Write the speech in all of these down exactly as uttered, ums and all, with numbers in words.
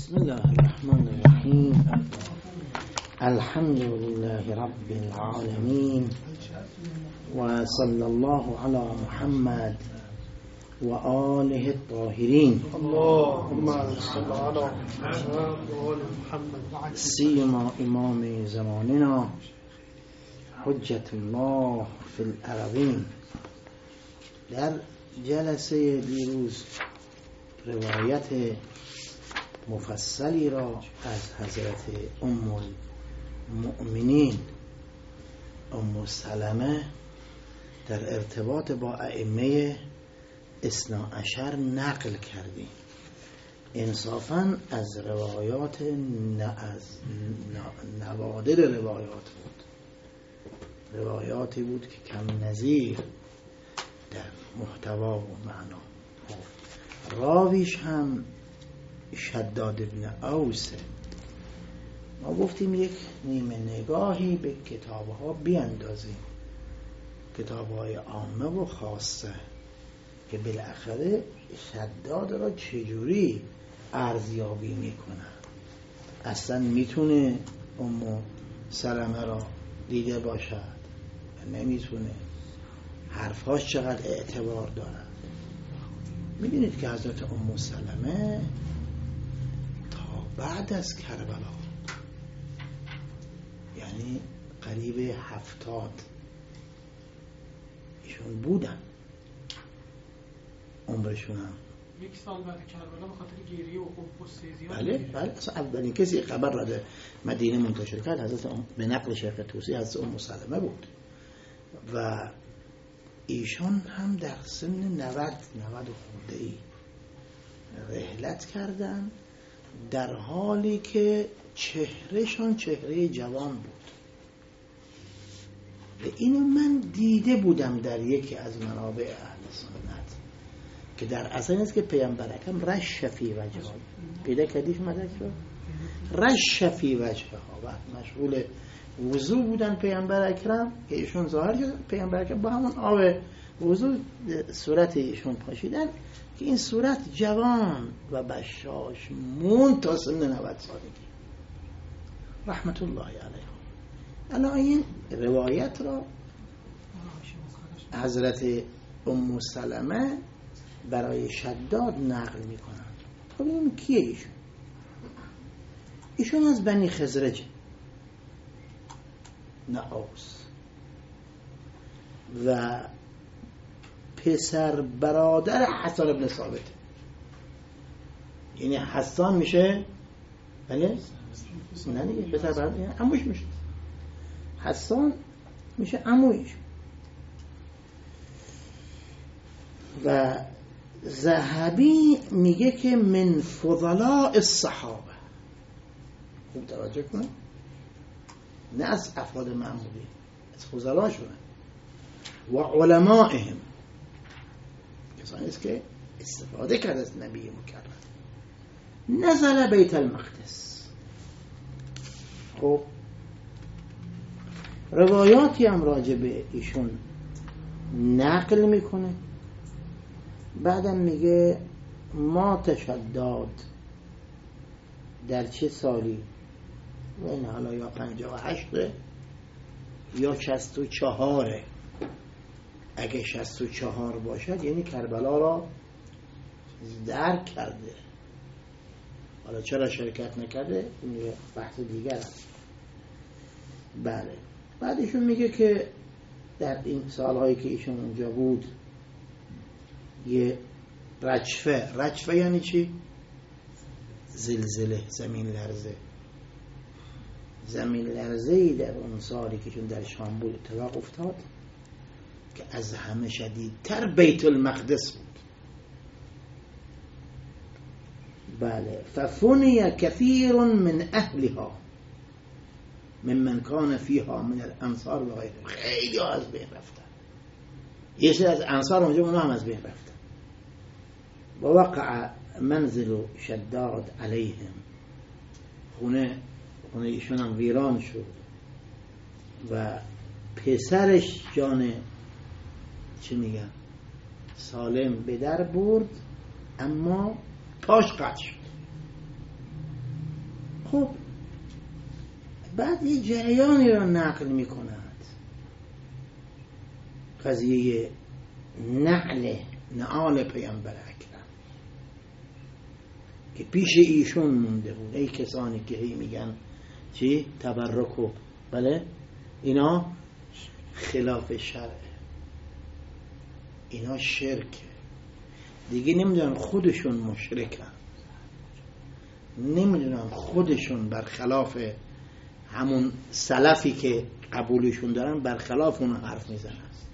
بسم الله الرحمن الرحیم. الحمد لله رب العالمین و صلی الله علی محمد و آله الطاهرین. اللهم صل علی محمد و آل محمد. سیما امام زماننا حجت الله فی الارضین. در جلسه دیروز روایت مفصلی را از حضرت ام المؤمنین ام سلمه در ارتباط با ائمه اثنا عشر نقل کردیم. انصافاً از روایات نه از نوادر روایات بود، روایاتی بود که کم نظیر در محتوا و معنا. راویش هم شداد ابن اوسه. ما گفتیم یک نیمه نگاهی به کتابها بیاندازیم، کتابهای عامه و خاصه، که بالاخره شداد را چجوری ارزیابی میکنه. اصلا میتونه ام سلمه را دیده باشد، نمیتونه، حرفاش چقدر اعتبار دارد. میدونید که حضرت ام سلمه تا بعد از کربلا، یعنی قریب هفتاد ایشون بودن، عمرشون هم یک سال بعد کربلا به خاطر گریه و غصه زیاد. بله بله. اصلا اولین کسی خبر را در مدینه منتشر کرد حضرت ام، به نقل شیخ طوسی، حضرت ام سلمه بود و ایشان هم در سن نود نود خورده ای رحلت کردن، در حالی که چهرهشان چهره جوان بود. و اینو من دیده بودم در یکی از منابع اهل سنت که در اصل است که پیامبر اکرم رش فی وجهها، پیدا کردیش مدرک رو، رش فی وجهها، و مشغول وضو بودن پیامبر اکرم که ایشون ظاهر شد. پیامبر اکرم با همون آب وضو صورت ایشون پاشیدن که این صورت جوان و بشاش مون تا سن نود سالگی رحمت الله علیه. الان این روایت را حضرت ام سلمه برای شداد نقل میکنن. خب این کیه ایشون؟ ایشون از بنی خزرج، نه اوس، و پسر برادر حسان ابن ثابت. یعنی حسان میشه بله؟ نه دیگه، پسر برادر یعنی عموش میشه. حسان میشه عمویش. و ذهبی میگه که من فضلاء الصحابه. خوب توجه کنید، نه از افراد معمولی، از فضلا شدن و علمائهم، کسانی است که استفاده کرد از نبی مکرم. نزل بیت المقدس. خب روایاتی هم راجع به ایشون نقل میکنه. بعدم میگه ما تشداد در چه سالی؟ و این حالا یا پنجاه و هشته یا شصت و چهاره. اگه شصت و چهار باشد یعنی کربلا را درک کرده. حالا چرا شرکت نکرده این یه بحث دیگر است. بله. بعدشون میگه که در این سالهایی که ایشون اونجا بود یه رجفه، رجفه یعنی چی؟ زلزله، زمین لرزه. زمین لرزه‌ای در اون سالی که چون در شام بود اتفاق افتاد که از همه شدیدتر بیت المقدس بود. بله. ففنی کثیر من اهلها ممن کان فیها من الانصار و غیرهم. خیلی ها از بین رفتن. یه سری از انصار اونجا اونا هم از بین رفتن. و وقع منزل شداد علیهم. خونه خونه ایشون هم ویران شد و پسرش جان چی میگن سالم به در برد، اما پاش قطع شد. خب بعد یه جریانی رو نقل می کند، قضیه نعل نعال پیامبر اکرم که پیش ایشون مونده بود. ای کسانی که هی میگن چی؟ تبرک و بله اینا خلاف شرعه، اینا شرکه دیگه. نمیدونن خودشون مشرکن، نمیدونن خودشون برخلاف همون سلفی که قبولشون دارن برخلاف اون حرف میزنن.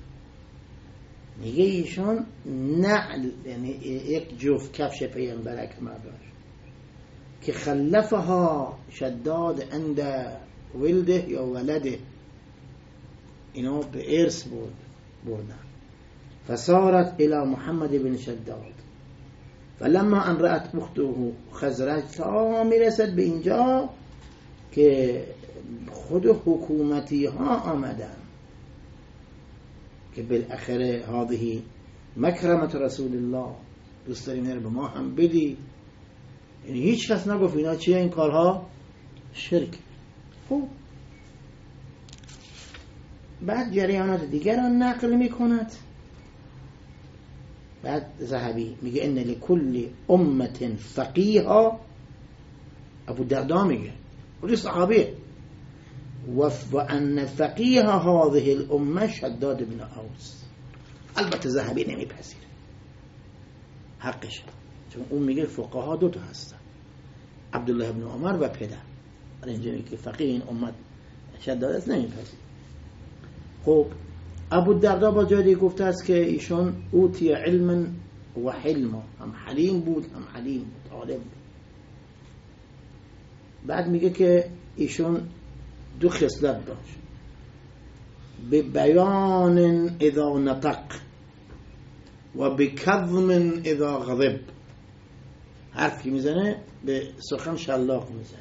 میگه ایشون نعل یعنی یک جفت کفش پیامبر اکرم داشت که خلفها شداد عند ولده یا ولده، اینا به ارث بود بردن. فصارت الى محمد بن شداد فلما ان رأت اخته خزرج، تا میرسد به اینجا که خود حکومتی ها آمدن که بالاخره هذه مکرمت رسول الله، دوست داریم به ما هم بدی. یعنی هیچ کس نگفت اینا چیه این کارها؟ شرک. خب بعد جریانات دیگر را نقل می کند. بعد ذهبی میگه ان لكل امه فقیها، ابو الدرداء میگه ولی صحابیه، و ان فقیه هذه الامه شداد بن اوس. البته ذهبی نمیپذیره، حقشه، چون اون میگه فقها دو تا هستن، عبدالله بن عمر و پدر. اینجا میگه فقیه این امت شداد است، نمیپذیره. خب ابو الدرداء با جایی گفته است که ایشون اوتی علم و حلم، هم حلیم بود هم حلیم بود، عالم بود. بعد میگه که ایشون دو خصلت داشت، به بیان اذا نطق و به کظم اذا غضب. حرف که میزنه به سخن شلاق میزنه.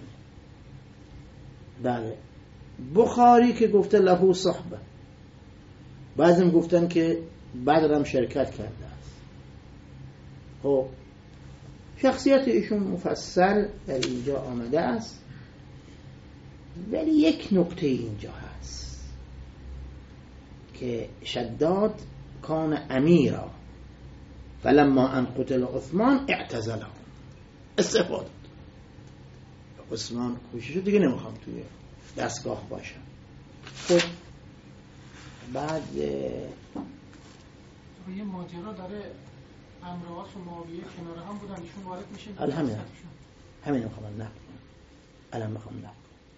بله. بخاری که گفته له صحبه، بعضیم گفتن که بدر هم شرکت کرده است. خب شخصیت ایشون مفصل در اینجا آمده است، ولی یک نکته اینجا هست که شداد کان امیرا فلما ان قتل عثمان اعتزله، استفاده عثمان کوشش دیگه نمیخوام توی دستگاه باشم. خب بعد یه ماجرا داره، امرواس و معاویه کنار هم بودن، ایشون وارد میشه. همین همین میخوام نقل کنم، الان میخوام نقل کنم.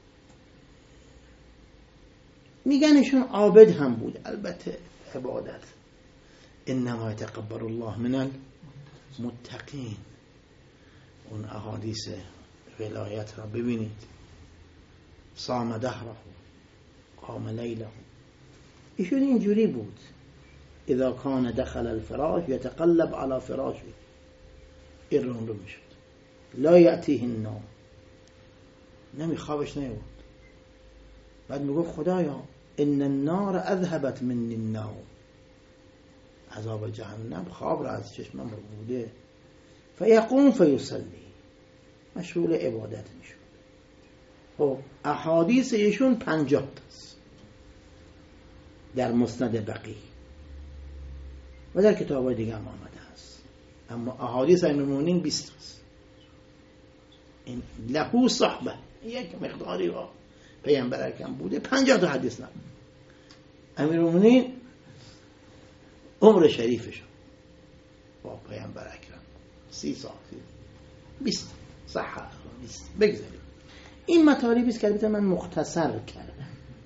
میگن ایشون عابد هم بود، البته عبادت انما یتقبل الله من المتقین. اون احادیث ولایت را ببینید، صام دهره قام لیله. ایشون اینجوری بود، اذا کان دخل الفراش یتقلب على فراشه، ایرون رو میشد، لا یأتیه النوم، نمیخوابش نیود. بعد میگفت خدایا ان النار اذهبت منی النوم، عذاب جهنم خواب را از چشمم بوده. فیقوم فیصلی، مشغول عبادت میشد. خب احادیث ایشون پنجاه تاست در مسند بقی و در کتاب‌های دیگه هم آمده است، اما احادیث امیرالمومنین بیست تاست. این له صحبه، یک مقداری با پیامبر اکرم بوده، پنجاه تا حدیث نه. امیرالمومنین عمر شریفشون با پیامبر اکرم سی سال، بیست صحه بیست. بگذاریم این مطالبی است که البته من مختصر کردم.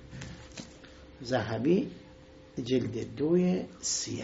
ذهبی جلد دوی سیه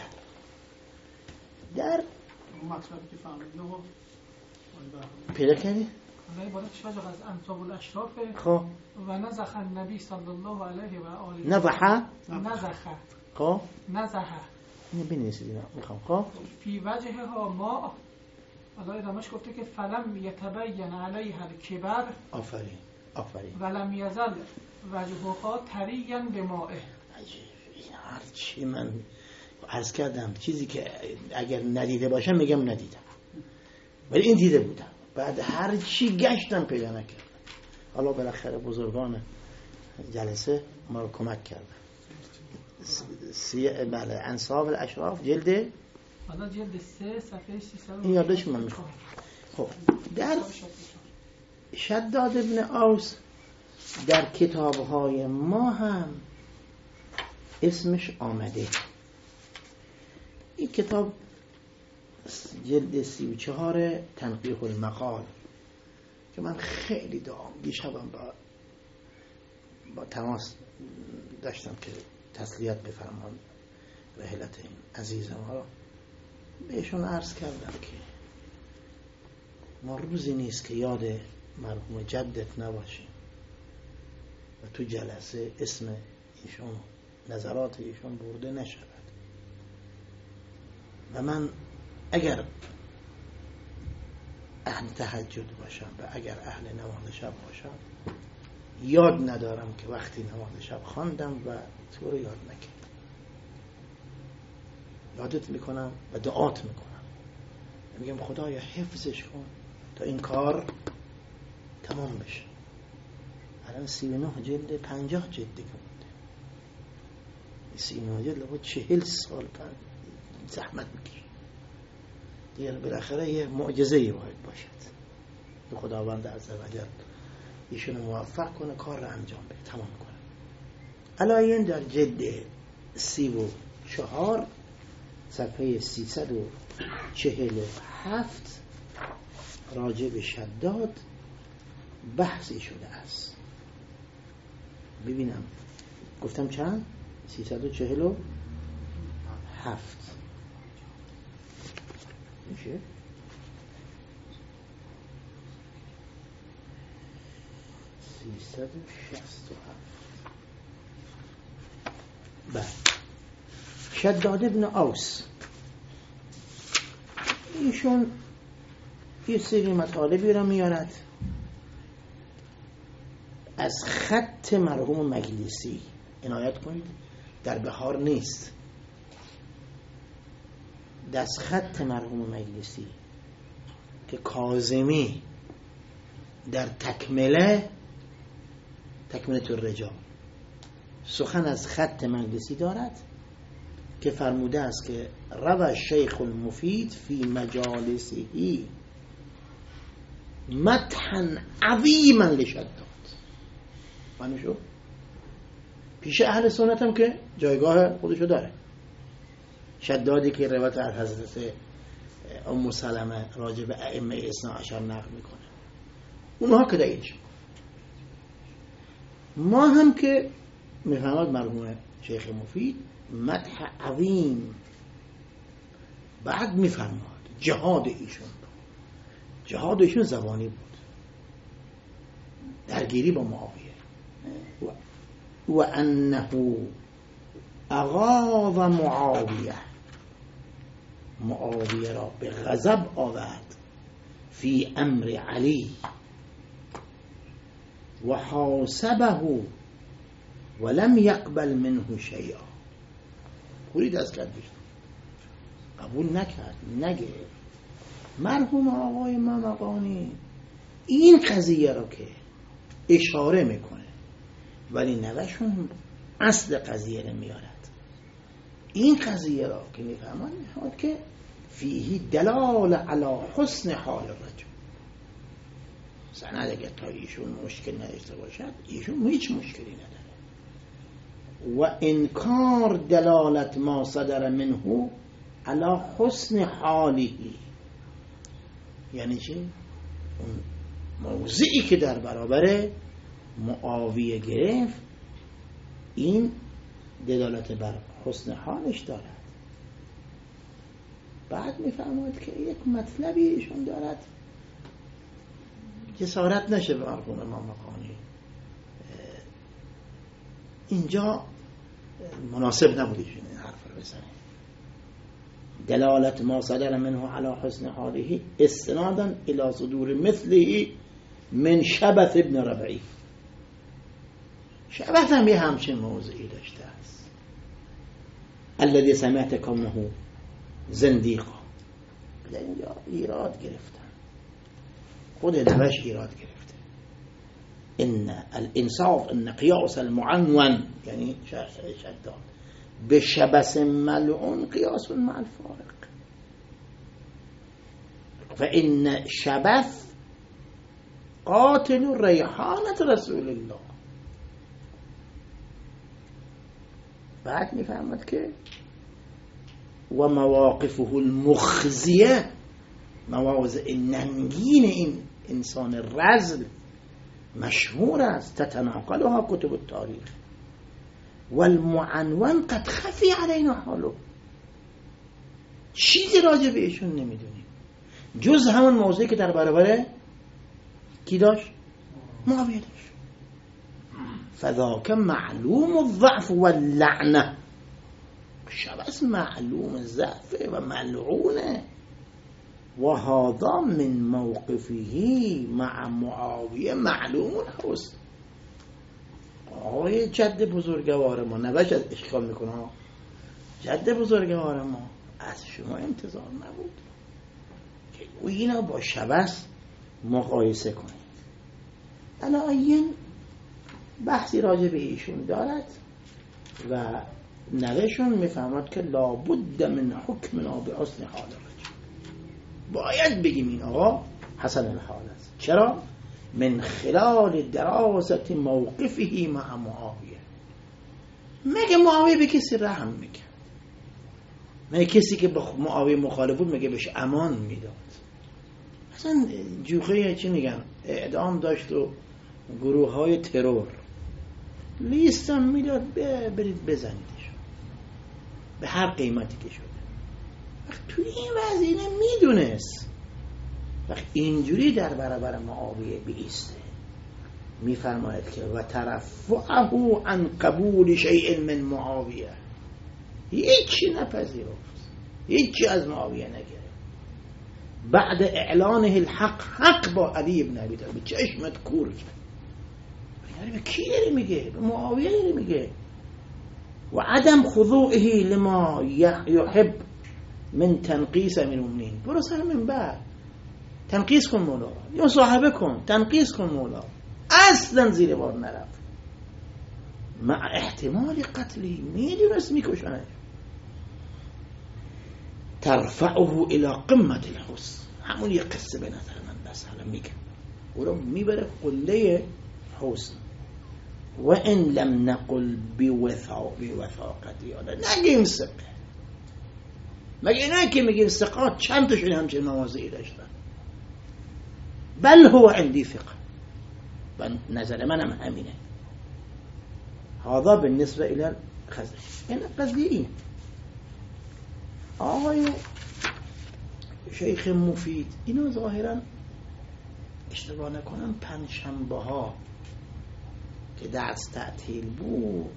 در مطلبی که فهمیدم پیدا کردی؟ نه عبارتش از انصاب الاشراف. خب و نزخ النبی صلی الله علیه و آله نزخ نزخ خب نزخ اینو بنویسید میخوام. خب فی وجهها ما، الله ادامش گفته که فلم یتبین علیها الکبر، آفرین آفرین، ولم یزل وجهها طریا بماء. عجیب. این هر چی من عرض کردم، چیزی که اگر ندیده باشم میگم ندیدم، ولی این دیده بودم. بعد هر چی گشتم پیدا نکردم. حالا بالاخره بزرگان جلسه ما رو کمک کردن. سی... بله انصاف الاشراف جلد حالا جلد سه صفحه سیصد این یادش من میخوام. خب در شداد ابن اوس در کتابهای ما هم اسمش آمده. این کتاب جلد سی و چهار تنقیح المقال که من خیلی دام دیشبم با با تماس داشتم که تسلیت بفرمان رحلت این عزیزم ها، بهشون عرض کردم که ما روزی نیست که یاد مرحوم جدت نباشیم و تو جلسه اسم ایشون نظرات ایشون برده نشود. و من اگر اهل تهجد باشم و اگر اهل نماز شب باشم یاد ندارم که وقتی نماز شب خواندم و تو رو یاد نکردم. یادت میکنم و دعات میکنم، میگم خدایا حفظش کن تا این کار تمام بشه. الان سی و نه جلد، پنجاه جلد دیگه مونده. سی و نه جلد بود چهل سال پنج زحمت میکشه دیگه. بالاخره یه معجزه‌ای باید باشد که خداوند عزوجل ایشون موفق کنه کار رو انجام بده، تمام کنه. علایین در جلد سی و چهار صفحه سیصد و چهل و هفت راجع به شداد بحثی شده است. ببینم گفتم چند؟ سیصد و چهل و هفت میشه؟ سیصد و شصت و هفت. بله. شداد ابن اوس ایشون یه سری مطالبی را میارد از خط مرحوم مجلسی. عنایت کنید در بهار نیست، دست خط مرحوم مجلسی که کاظمی در تکمله تکمله الرجال سخن از خط مجلسی دارد که فرموده است که روى الشیخ المفید فی مجالسهی مدحا عظیما لشداد. معنی شو پیش اهل سنت هم که جایگاه خودشو داره. شدادی که روایت از حضرت ام سلمه راجع به ائمه اثنا عشر نقل میکنه، اونها که دلیلش. ما هم که میفهمد مرحوم شیخ مفید مدح عظیم، بعد میفرماد جهاد ایشون جهاد ایشون زبانی بود، درگیری با معاویه و, و انه اغاظ معاویه معاویه را به غضب آورد فی امر علی و حاسبه ولم يقبل منه شیئا. پوری دست کرد قبول نکرد، نگه. مرحوم آقای ممقانی این قضیه را که اشاره میکنه ولی نوشون اصل قضیه را میارد. این قضیه را که میفهمن میفهمد که فیه دلال علی حسن حال الرجل. سند اگر تا ایشون مشکل نداشته باشد ایشون هیچ مشکلی نداره. و انکار دلالت ما صدر منه علی حسن حالی، یعنی چی؟ اون موضعی که در برابر معاویه گرفت این دلالت بر حسن حالش دارد. بعد میفهمد که یک مطلبی ایشون دارد، جسارت نشه به مرحوم امام مقانی اینجا مناسب نبود ایشون این حرف رو بزنه. دلالت ما صدر منه علی حسن حاله استنادا الى صدور مثله من شبث ابن ربعی. شبث هم یه همچین موضعی داشته است. الذي سمعت کونه زندیقا. در اینجا ایراد گرفتن، خود نوش ایراد گرفته. ان الانصاف ان قیاس المعنون یعنی شداد به شبث ملعون قیاس مع الفارق فإن شبث قاتل ریحانة رسول الله. بعد میفهمد که و مواقفه المخزیه، مواضع ننگین این انسان رذل مشهور است، تتناقلها کتب التاریخ والمعنون قد خفی علینا حاله، چیزی راجع به ایشون نمیدونیم جز همون موضوعی که در برابر کی داشت؟ معاویه داشت. فذاک معلوم الضعف واللعنه، شبث معلوم ضعف و ملعونه. و هذا من موقفه مع معاویه معلوم الحسن. آقای جد بزرگوار ما نباید از اشکال میکنه، جد بزرگوار ما از شما انتظار نبود که او اینا با شبث مقایسه کنید. الان بحثی راجع به ایشون دارد و نوشون میفهمد که لابد من حکمنا به اصل حال رجل، باید بگیم این آقا حسن الحال است. چرا؟ من خلال دراست موقفه مع معاویه. مگه معاویه به کسی رحم میکرد؟ مگه کسی که با معاویه مخالف بود مگه بهش امان میداد؟ اصلا جوخه چی میگن اعدام داشت و گروه های ترور لیستم میداد برید بزنیدش به هر قیمتی که شده. وقت توی این وضعیه میدونست وقت اینجوری در برابر معاویه بیسته، میفرماید که و ترفعه عن قبول شیء من معاویه، هیچی نپذیرفت، هیچی از معاویه نگرفت. بعد اعلانه الحق، حق با علی ابن ابی طالب چشمت کور کرد. یعنی به کی داری میگه؟ به معاویه داری میگه. و عدم خضوعه لما یحب من تنقیص امیر المؤمنین، برو سر منبر تنقیص کن مولا، یا صاحبه کن تنقیص کن مولا، اصلا زیر بار نرفت. مع احتمال قتلی، میدونست میکشنش. ترفعه الى قمت الحسن، همون یه قصه به نظر من بس حالا میگم او رو میبره قله حسن. و ان لم نقل بوثاقتی، حالا نگیم ثقه، مگه نه که میگیم ثقات چند تاشون همچین مواضعی داشتن؟ بل هو عندي ثقه، و نظر منم همینه. هذا بالنسبه الى الخزرج. این قضیه این آقای شیخ مفید اینو ظاهرا اشتباه نکنم پنجشنبه ها که درس تعطیل بود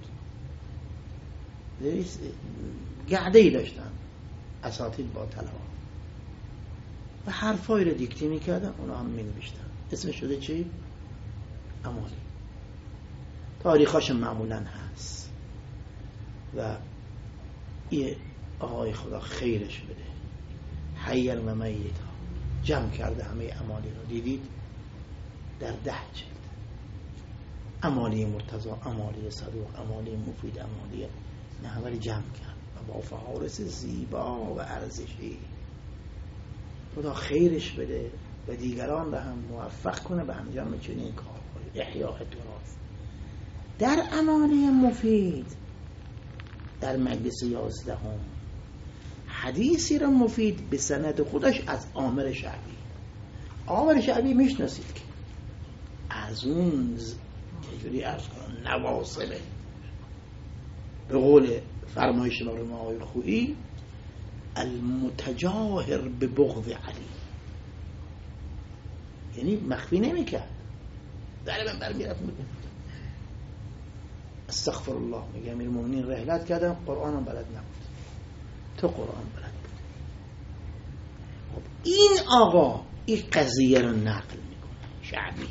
گعده ای داشتن اساتید با طلبه و حرفایی رو دیکته میکردن، اونا هم مینوشتن. اسم شده چی؟ امالی. تاریخاش معمولا هست و یه آقای خدا خیرش بده حیر و میتا جمع کرده همه امالی رو، دیدید در ده جلد. امالی مرتضی، امالی صدوق، امالی مفید، امالی نحوری جمع کرد و با فهارس زیبا و ارزشی. خدا خیرش بده و دیگران را هم موفق کنه به انجام چنین کارهای احیاء تراث. در امالی مفید در مجلس یازدهم حدیثی را مفید به سند خودش از عامر شعبی. عامر شعبی میشناسید که از اون چجوری عرض کنم نواصله، به قول فرمایش مرحوم آقای خویی المتجاهر به بغض علی، یعنی مخفی نمیکرد، در من برمیرفت میگه استغفر الله، میگه امیر المؤمنین رحلت کردن قرآن هم بلد نبود، تو قرآن بلد بود. خب این آقا این قضیه رو نقل میکنه شعبی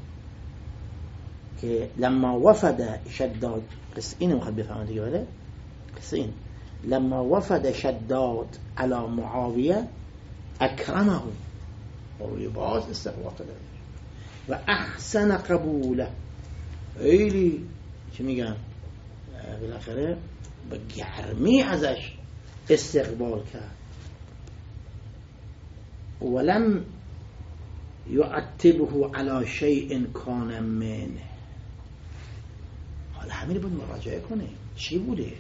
که لما وفد شداد، قصه اینو میخواد بفهمه دیگه، بله قصه این لما وفد شداد على معاویه اکرمه، روی باز استقبال کرده. و احسن قبوله، خیلی چی میگن بالاخره با گرمی ازش استقبال کرد. ولم یعتبه علی شیء کان منه. حالا همین بود مراجعه کنه چی بوده،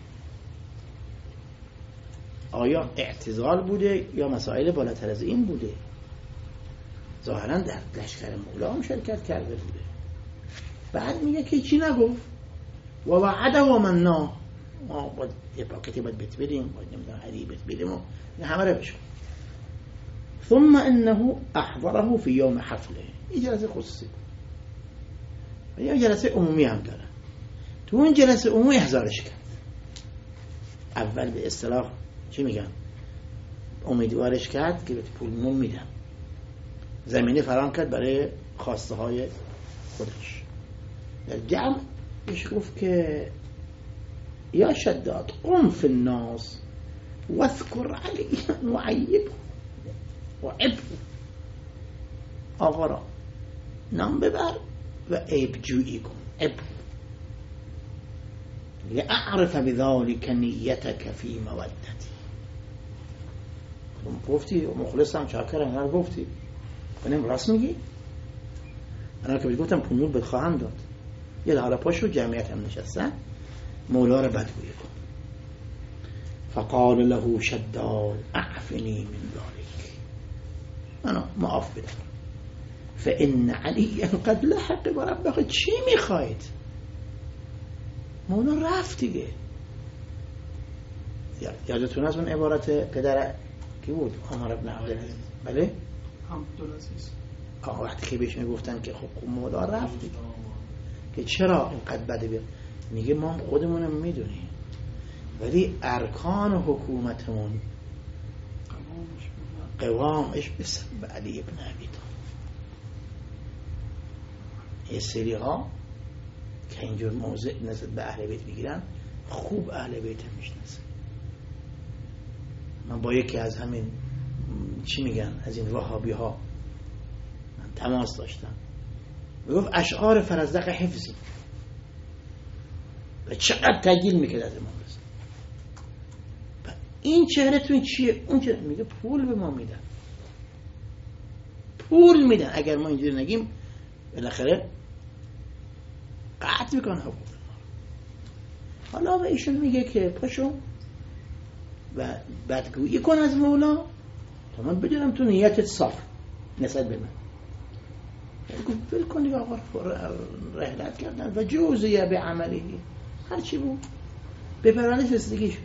آیا اعتزال بوده یا مسائل بالاتر از این بوده؟ ظاهرا در لشکر مولا هم شرکت کرده بوده. بعد میگه که چی نگفت و وعده و منا، ما باید یه پاکتی باید بهت بدیم، باید نمیدونم هدیه بهت بدیم و همه رو بشکن. ثم انه احضره فی یوم حفله، این جلسه خصوصی و یه جلسه عمومی هم داره. تو اون جلسه عمومی احضارش کرد. اول به اصطلاح چی میگن امیدوارش کرد که بهت پول نون میدم، زمینه فراهم کرد برای خواسته های خودش. در جمع بهش گفت که یا شداد قم فی الناس واذکر علی و عیب و عب، آقا را نام ببر و عیب جویی کن. عب لأعرف بذلك نیتک فی مودتی. گفتی مخلصم چاکرم، هر گفتی کنیم راست میگی؟ انا که گفتم پنول بهت خواهم داد. یه حالا پاشو جمعیت هم نشستن، مولا رو بدگویی کن. فقال له شداد اعفنی من ذلك، انا معاف بدم. فان علی قد لحق بربه. چی میخواید؟ مولا رفت دیگه. یادتون از اون عبارت پدر کی بود؟ عمر بن عبدالعزیز. بله عبدالعزیز. آقا وقتی که بهش میگفتن که خب مولا رفت دیگه، که چرا اینقدر بده بیاد؟ میگه ما خودمونم میدونیم ولی ارکان حکومتمون قوامش به علی ابن ابی طالب. یه سری ها که اینجور موضع نسبت به اهل بیت میگیرن، خوب اهل بیت هم میشناسن. من با یکی از همین چی میگن از این وهابی ها من تماس داشتم، میگفت اشعار فرزدق حفظی و چقدر تجلیل میکرد از امام رضا. این چهرهتون چیه؟ اون چهره میگه پول به ما میدن، پول میدن. اگر ما اینجوری نگیم بالاخره قطع میکنه حقوق ما. حالا و ایشون میگه که پاشو و بدگویی کن از مولا تا من بدونم تو نیتت صاف نسبت به من. گفت بل کنی آقا رحلت کردن و جوزیه به عملی، هرچی بود به پرانش رسیدگی شد.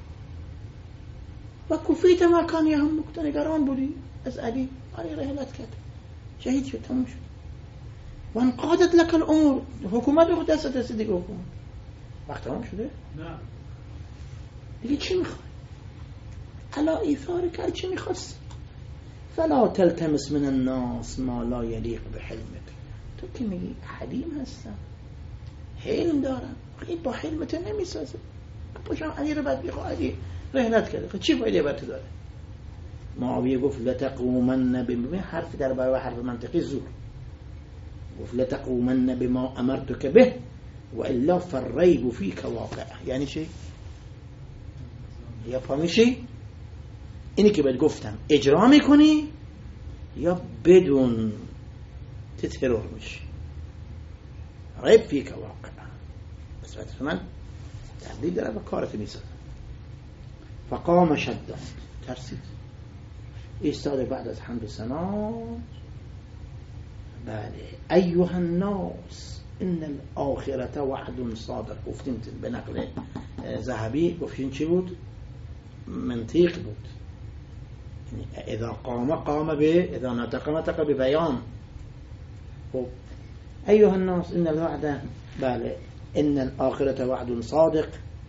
و کفیت مکانی هم مکتا، نگران بودی از علی، آره رحلت کرد، شهید شد، تموم شد. و انقادت لک الامور، حکومت رو دست دست دیگه حکومت وقت تمام شده؟ نه دیگه چی میخوای؟ علا ایثار کرد چی میخواست؟ فلا تلتمس من الناس ما لا یلیق بحلمک. تو که میگی حلیم هستم، حلم دارم، خیلی با حلمت نمیسازه. پاشم علی رو بد بخواه، علی رحلت کرده، چی فایده بر تو داره؟ معاویه گفت لتقومن بما، حرف در برای حرف منطقی زور، گفت لتقومن بما امرتک به و الا فالریب فیک واقع. یعنی چی؟ یا فهمیشی؟ اینی که بهت گفتم اجرا میکنی یا بدون تترور میشی. ریب فیک واقع، بسیارت من تبدیل داره و کارت میسازم. فقام شداد، ترسید، ایستاد بعد از حمد ثنا. بله ایها الناس ان الاخرة وعد صادق. گفتیم به نقل ذهبی گفتیم چی بود؟ منطق بود. اذا قام قام به، اذا نطق نطق به بیان. خب ایها الناس ان الوعد، بله ان الاخرة وعد صادق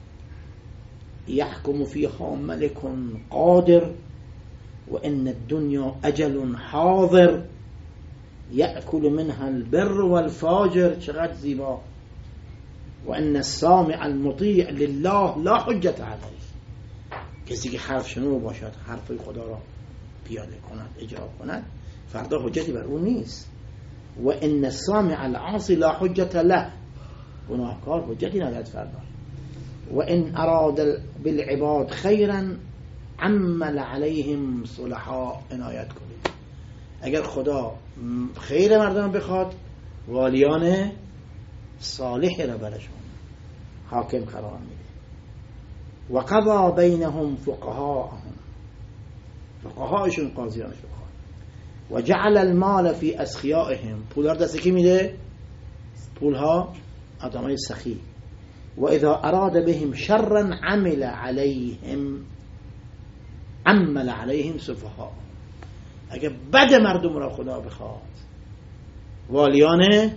يحكم فيها ملك قادر وإن الدنيا أجل حاضر يأكل منها البر والفاجر. چقدر زیبا. وإن السامع المطيع لله لا حجة عليه. کسی که حرف شنو باشد، حرف خدا را پیاده کند، اجرا کند، فردا حجتی بر اون نیست. و ان السامع العاصی لا حجت له، گناهکار حجتی ندارد فردا. و ان اراد بالعباد خیرا عمل علیهم صلحا، عنایت کنید اگر خدا خیر مردم بخواد والیان صالح را برشون حاکم قرار میده. و قضا بینهم فقهاءهم، فقهاءشون قاضیانشون خواهد. و جعل المال فی اسخیائهم، پولها دست کی میده؟ پولها آدمای سخی. و اذا اراد بهم شرا عمل علیهم عمل علیهم سفهاء، اگه بد مردم را خدا بخواد والیان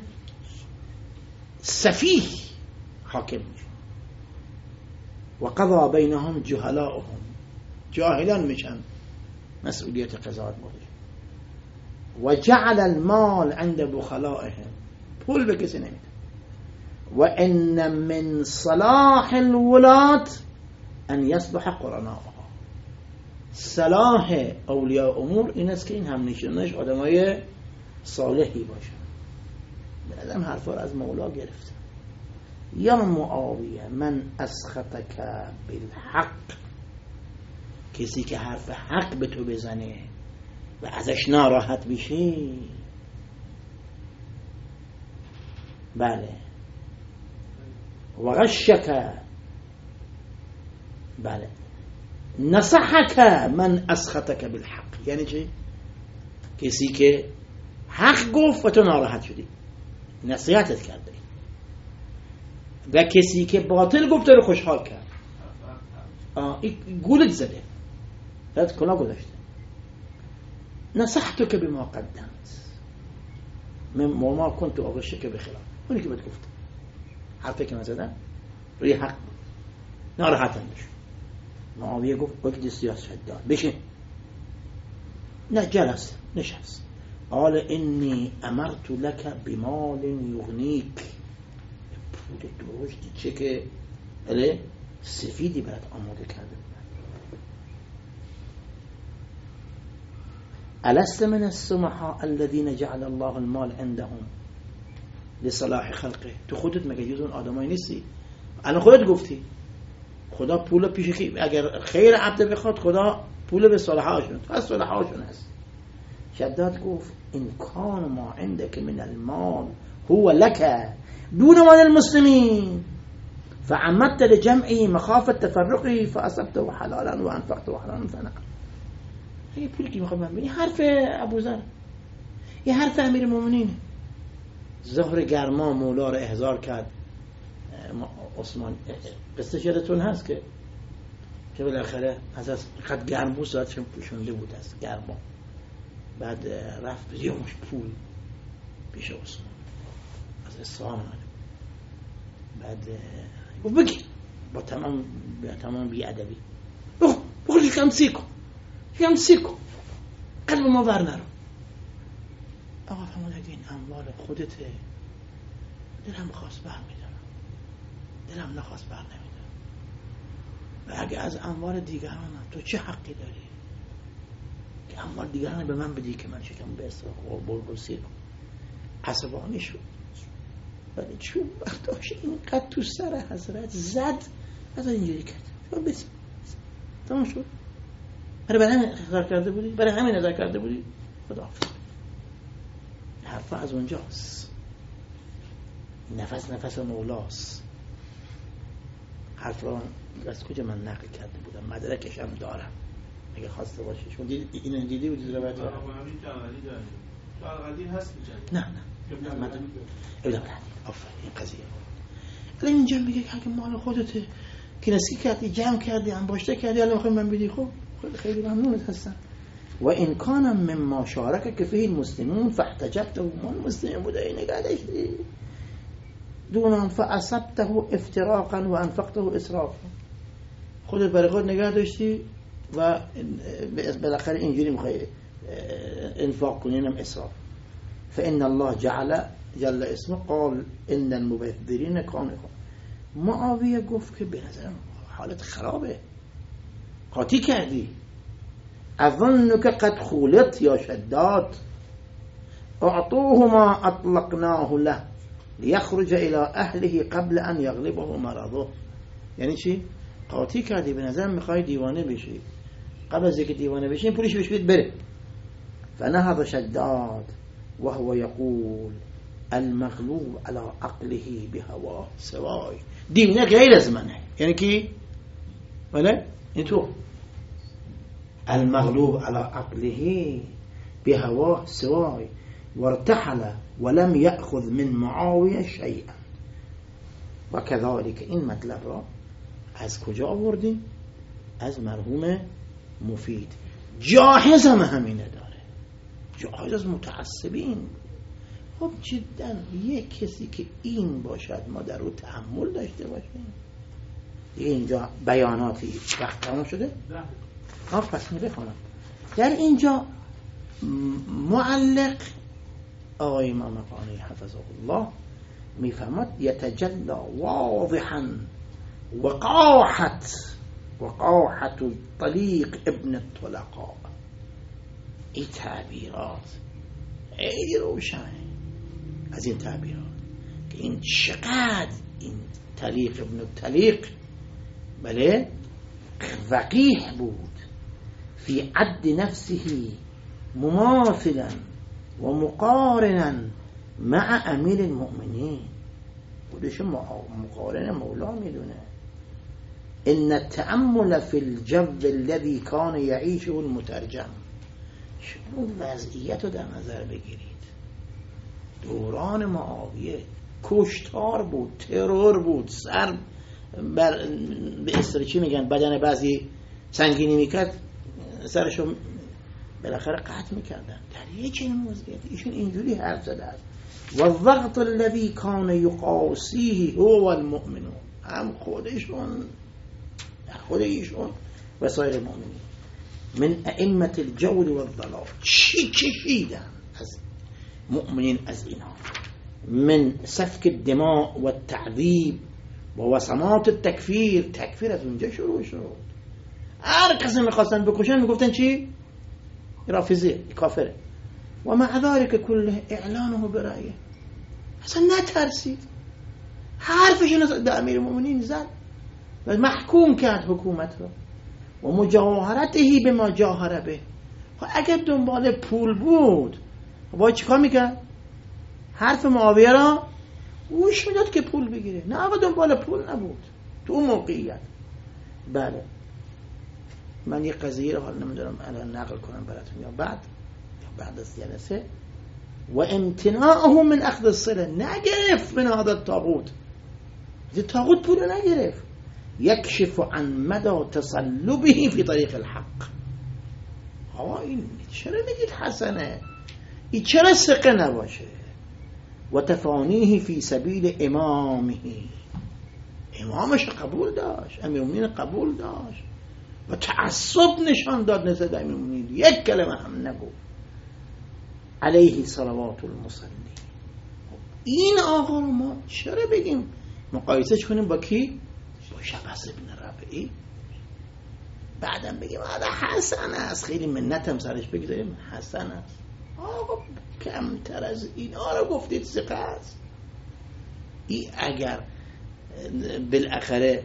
سفیه حاکم میشن. و قضا بینهم جهلاءهم، جاهلان میشن مسئولیت قضاوت بودش. و جعل المال عند بخلائهم، پول به کسی نمیده. و ان من صلاح الولاة ان یصلح قرناءها، صلاح اولیاء امور این است که این هم نشونش آدمای صالحی باشن. به نظرم حرفا رو از مولا گرفته. یا معاویه من اسخطک بالحق، کسی که حرف حق به تو بزنه و ازش ناراحت بشی، بله. و غشک، بله. نصحک من اسخطک بالحق، یعنی چی؟ کسی که حق گفت و تو ناراحت شدی، نصیحتت کرده. و کسی که باطل گفت رو خوشحال کرد، این گولت زده، بعد کلا گذاشته. نصحتک بما قدمت من ما کنت اغشک بخلاف، اونی که بهت گفت حرفی که من زدم روی حق بود، ناراحتم بشو. معاویه گفت اجلس یا شداد، بشین. نه، جلس، نشست. قال انی امرت لك بمال یغنیک، پول درشتی چه که اله سفیدی برات آماده کرده بودن. الست من السمحاء الذين جعل الله المال عندهم لصلاح خلقه، تو خودت مگه جز اون آدمایی نیستی؟ الان خودت گفتی خدا پول پیش کی، اگر خیر عبد بخواد خدا پول به صالحاشون، تو از صالحاشون هست. شداد گفت این کان ما عندك من المال هو لك دون مال المسلمین فعمدت لجمعی مخافة تفرقی فاصبته حلالا و انفقته حلالا فنعم. این پولی که میخواد من بینی حرف ابوذر، یه حرف امیر مومنینه. ظهر گرما مولا رو احضار کرد عثمان، قصه یادتون هست که که بالاخره از از قد گرم بود ساعتشون پوشونده بود از گرما، بعد رفت یه مش پول پیش عثمان از اصفهان آمده، بعد گفت بگی با تمام با تمام بی‌ادبی بخور بخور یکم سیکو یکم سیکو قلب ما ور نرو. آقا فرمود اگه این اموال خودته دلم خواست بر میدارم، دلم نخواست بر نمیدارم. و اگه از اموال دیگران تو چه حقی داری که اموال دیگران به من بدی که من شکم به اصلاح و بلبل سیر کنم؟ عصبانی شد، ولی چون وقتاش اینقدر تو سر حضرت زد از اینجوری کرد بس تمام شد. برای برای همین نظر کرده بودی برای همین نظر کرده بودی خداحافظ. حرفا از اونجاست، نفس نفس مولاست. حرف را از کجا من نقل کرده بودم، مدرکش هم دارم اگه خواسته باشی. شما اینو دیدی بودید روایت رو؟ تو القدیر هست می‌جنید؟ نه نه نه مدرک ابدا نه. آفرین این قضیه. الان اینجا میگه که اگه مال خودته که نسکی کردی جمع کردی انباشته کردی الان میخوای من بدی، خب خیلی ممنونت هستم. و این کان مما شارک که فيه المسلمون فاحتجبته، من مسلم بوده این نگاه داشتی دونم فاصبته افتراقا و انفقته اسرافا، خودت برای خود نگاه داشتی و بالاخره اینجوری میخوای انفاق کنی، اینم اسراف. فان الله جعل جل اسمه قال ان المبذرین كانوا. معاویه گفت که به نظرم حالت خرابه، قاطی کردی. اظنک قد خولت یا شداد، اعطوه ما اطلقناه له لیخرج الى اهله قبل ان یغلبه مرضه. یعنی چی؟ قاطی کردی، به نظر میخوای دیوانه بشی، قبل از اینکه دیوانه بشی پولش بهش بید بره. فنهض شداد وهو يقول المغلوب على عقله بهواه سوای. دیوانه غیر از منه. یعنی کی؟ بله این تو المغلوب على عقله بهواه سوای وارتحل ولم يأخذ من معاوية شيئا. و كذلك این مطلب را از کجا آوردیم؟ از مرحوم مفید. جاهز هم همینه داره، جاهز از متعصبین. خب جدا یک کسی که این باشد ما در او تحمل داشته باشیم. اینجا بیاناتی وقت تمام شده؟ ها پس می بخونم. در اینجا معلق آقای امام قانی حفظه الله میفهمد یتجلا واضحا وقاحت وقاحت طلیق ابن الطلقاء. این تعبیرات خیلی روشنه از این تعبیرات که این چقدر این طلیق ابن الطلیق بله وقیح بود فی عد نفسه مماثلا و مقارنا مع امیر المؤمنین. خودش مقارن مولا میدونه. ان التأمل في الجو الذي كان يعيشه المترجم. شما وضعیت رو در نظر بگیرید. دوران معاویه کشتار بود، ترور بود، سر بر به اصطلاح چی میگن بدن بعضی سنگینی میکرد سرشو بالاخره قطع میکردن. در یک این وضعیت ایشون اینجوری حرف زده است. و الضغط الذي كان يقاسيه هو المؤمنون. هم خودشون خود ایشون و سایر المؤمنین من ائمه الجور والضلال. چی کشیدن از مؤمنین از اینا من سفك الدماء والتعذيب و وسمات التکفیر. تکفیر از اونجا شروع شد. هر کسی میخواستن بکشن میگفتن چی؟ رافضی کافره. و مع ذلك كله اعلانه برأيه. اصلا نترسید، حرفشون به امیر المؤمنین زد و محکوم کرد حکومت رو. و مجاهرته به ما جاهره به. اگر دنبال پول بود باید چیکار میکرد؟ حرف معاویه را گوش میداد که پول بگیره. نه آقا دنبال پول نبود تو اون موقعیت. بله من یه قضیه رو حال نمیدارم الان نقل کنم براتون یا بعد یا بعد از جلسه. و امتناعه من اخذ الصله. نگرفت من هذا الطاغوت. الطاغوت پول نگرفت. یکشف عن مدى تصلبه فی طریق الحق. آقا این چرا میگید حسنه؟ این چرا ثقه نباشه؟ و تفانیه فی سبیل امامه. امامش قبول داشت، امیرالمومنین قبول داشت و تعصب نشان داد نسبت به امیرالمومنین. یک کلمه هم نگو. علیه صلوات المصلی. این آقا رو ما چرا بگیم مقایسه کنیم با کی؟ با شبس ابن ربعی. بعدم بگیم آده حسن است، خیلی منتم سرش بگذاریم حسن است. آقا کمتر از اینا رو گفتید ثقه است. این اگر بالاخره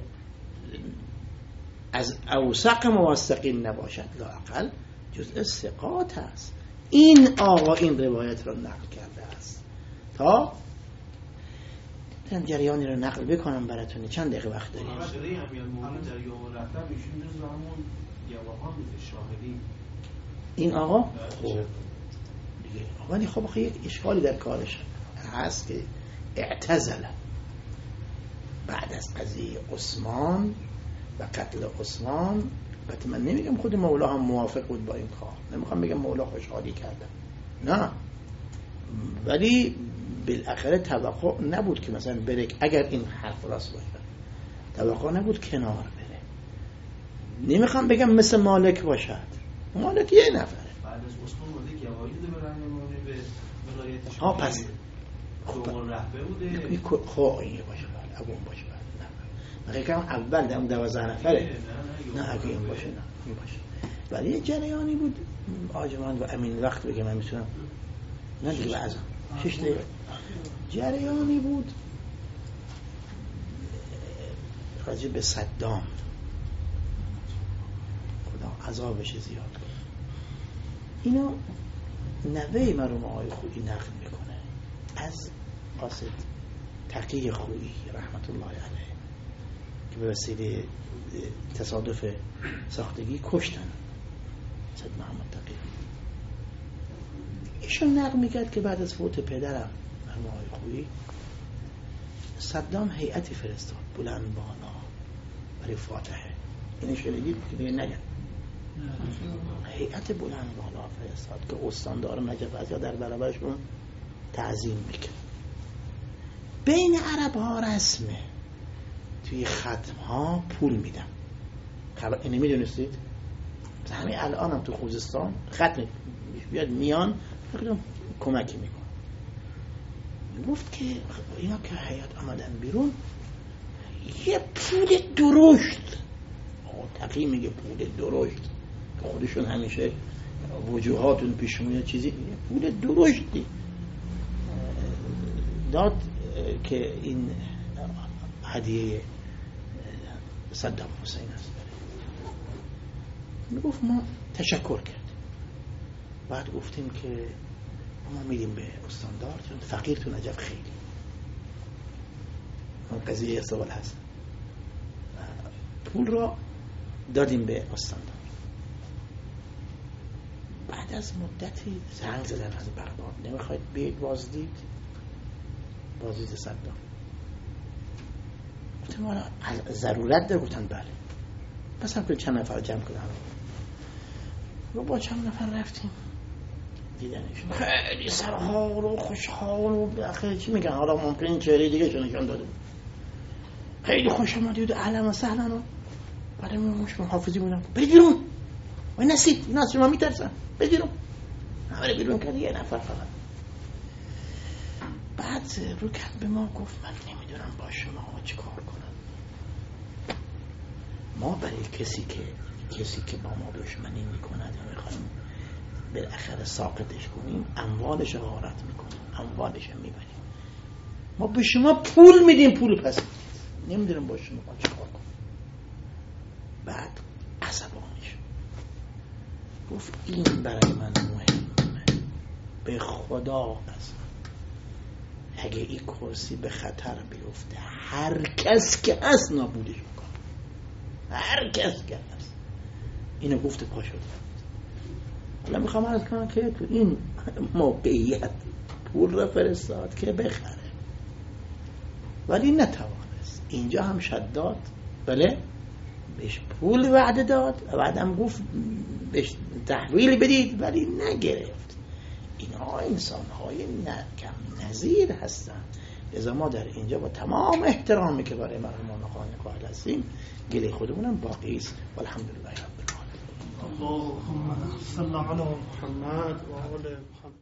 از اوثق موثقین نباشد لااقل جزء ثقات است. این آقا این روایت رو نقل کرده است. تا من جریانی رو نقل بکنم براتون. چند دقیقه وقت داریم؟ شده امیرالمومنین در یوم رفتن ایشون جزو همون گواهان بود شاهدین. این آقا خب دیگه ولی خب آخه یک اشکالی در کارش هست که اعتزل بعد از قضیه عثمان و قتل عثمان. البته من نمیگم خود مولا هم موافق بود با این کار، نمیخوام بگم مولا خوشحالی کرده، نه، ولی بالاخره توقع نبود که مثلا بره، اگر این حرف راست باشه توقع نبود کنار بره. نمیخوام بگم مثل مالک باشد، مالک یه نفره بعد از عثمان بوده که آقایی ده برن امامه به ولایتش ها پس دومون رهبه بوده خب این باشه بله اگه اون باشه بله نه من اول در اون دوازده نفره نه اگه این باشه نه این باشه. ولی یه جریانی بود آجمان و امین وقت بگه من میتونم نه دیگه بعضا شش دقیقه جریانی بود راجع به صدام، خدا عذابش زیاد کنه. اینو نوه مرحوم آقای خویی نقل میکنه از قاصد تقی خویی رحمت الله علیه که به وسیله تصادف ساختگی کشتن سید محمد تقی. ایشون نقل میکرد که بعد از فوت پدرم مرحوم آقای خویی صدام هیئتی فرستاد بلند بالا برای فاتحه. این شنیدید که دیگه نگم. هیئت بلند بالا فرستاد که استاندار نجف از یا در برابرشون تعظیم میکرد. بین عرب ها رسمه توی ختم ها پول میدن. خبر اینو میدونستید؟ همین الان هم تو خوزستان ختم بیاد میان کمکی میکن. گفت که اینا که هیئت آمدن بیرون یه پول درشت، تقی میگه پول درشت که خودشون همیشه وجوهاتون پیشمون چیزی، یه پول درشتی داد که این هدیه صدام حسین است. میگفت ما تشکر کرد. بعد گفتیم که ما میدیم به استاندار چون فقیر تو نجف خیلی اون قضیه سوال هست. پول را دادیم به استاندار. بعد از مدتی زنگ زدن از بغداد نمیخواید بیاید بازدید بازدید صدام. گفتم ما ضرورت داره. گفتن بله. پس هم که چند نفر جمع کنم و با چند نفر رفتیم دیدنشون. خیلی سرحال و خوشحال و بخیر چی میگن، حالا ممکن این چهره دیگه شو نشان داده. خیلی خوش آمدید و اهلا و سهلا و برای من مش محافظی بودم. برید بیرون و نسید اینا از شما میترسن. برید بیرون. همه بیرون کرد یه نفر فقط. بعد رو کرد به ما گفت من نمیدونم با شما چی کار کنم. ما برای کسی که کسی که با ما دشمنی میکند یا میخوایم بالاخره ساقطش کنیم اموالش غارت میکنیم، اموالش میبریم. ما به شما پول میدیم، پول پس نمیدونم با شما چی کار کنم. بعد عصبانی شد گفت این برای من مهمه، به خدا قسم اگه این کرسی به خطر بیفته هر کس که هست نابودش میکنه، هر کس که هست. اینو گفت پا شد. حالا میخوام عرض کنم که تو این موقعیت پول را فرستاد که بخره ولی نتوانست. اینجا هم شداد بله بهش پول وعده داد و بعدم گفت بهش تحویل بدید ولی نگرفت. اینها انسان‌های کم نظیر هستند. لذا ما در اینجا با تمام احترامی که برای مرحومان خانه قائل هستیم گله خودمونم باقی است. والحمدلله رب العالمین. اللهم صل علی محمد و آل محمد.